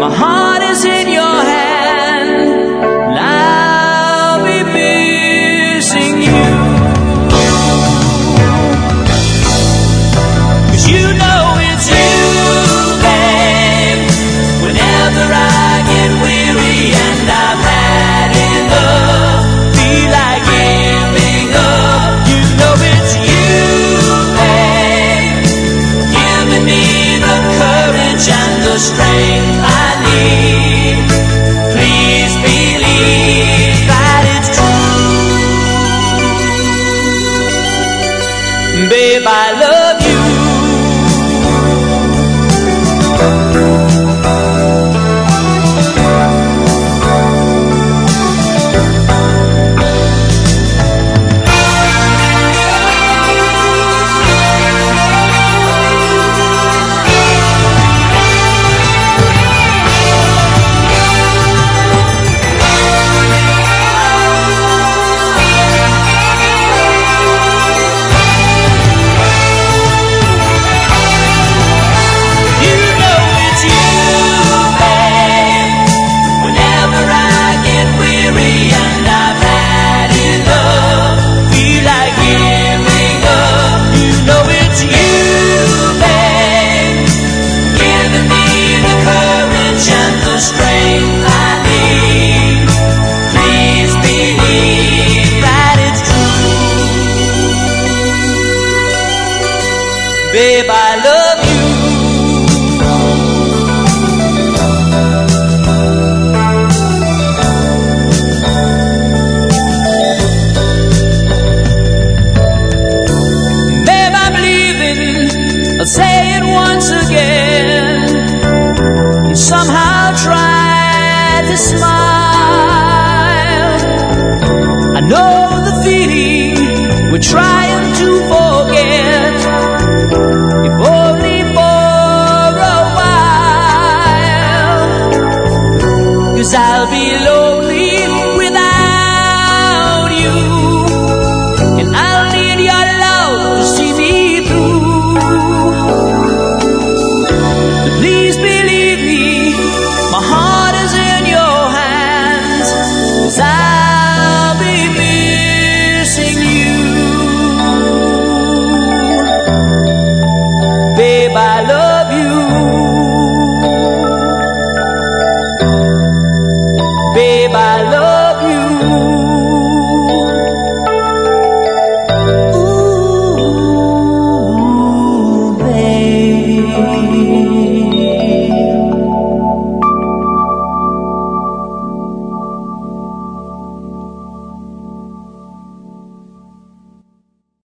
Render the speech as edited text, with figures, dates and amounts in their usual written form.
My heart is in your hand, and I'll be missing you. 'Cause you know it's you, babe. Whenever I get weary and I've had enough, feel like giving up, you know it's you, babe. Giving me the courage and the strength I need. Please believe that it's true. Babe, I love you. Babe, I love you. Babe, I'm leaving. I'll say it once again. You somehow tried to smile. I know the feeling we're trying to forget. If only for a while, 'cause I'll be lonely